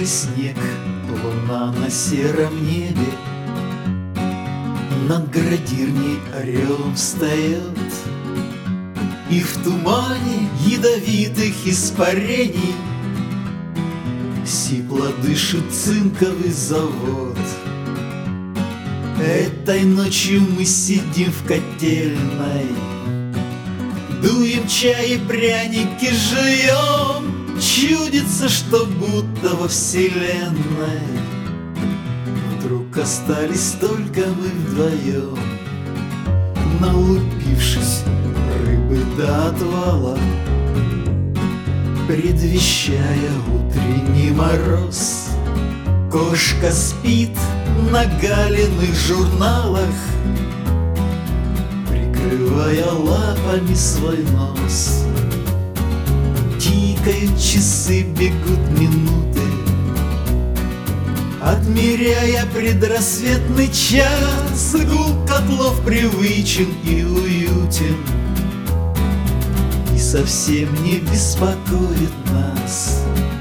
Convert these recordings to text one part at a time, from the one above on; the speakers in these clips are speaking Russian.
снег, луна на сером небе, над градирней орелом встает, и в тумане ядовитых испарений сипло дышит цинковый завод. Этой ночью мы сидим в котельной, дуем чай и пряники жуем. Чудится, что будто во вселенной вдруг остались только мы вдвоем, налупившись рыбы до отвала, предвещая утренний мороз. Кошка спит на галиных журналах, прикрывая лапами свой нос. Тикают часы, бегут минуты, отмеряя предрассветный час. Гул котлов привычен и уютен, и совсем не беспокоит нас.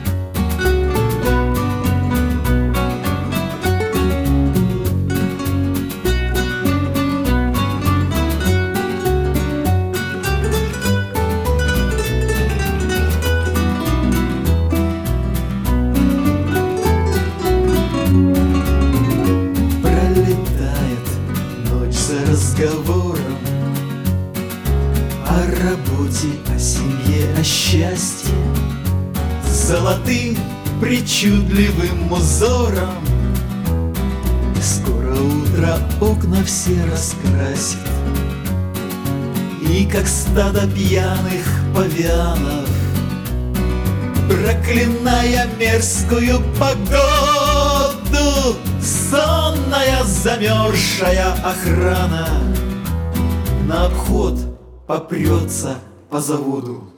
Разговором о работе, о семье, о счастье, золотым причудливым узором. И скоро утро окна все раскрасит, и как стадо пьяных павианов, проклиная мерзкую погоду, сонная замерзшая охрана на обход попрется по заводу.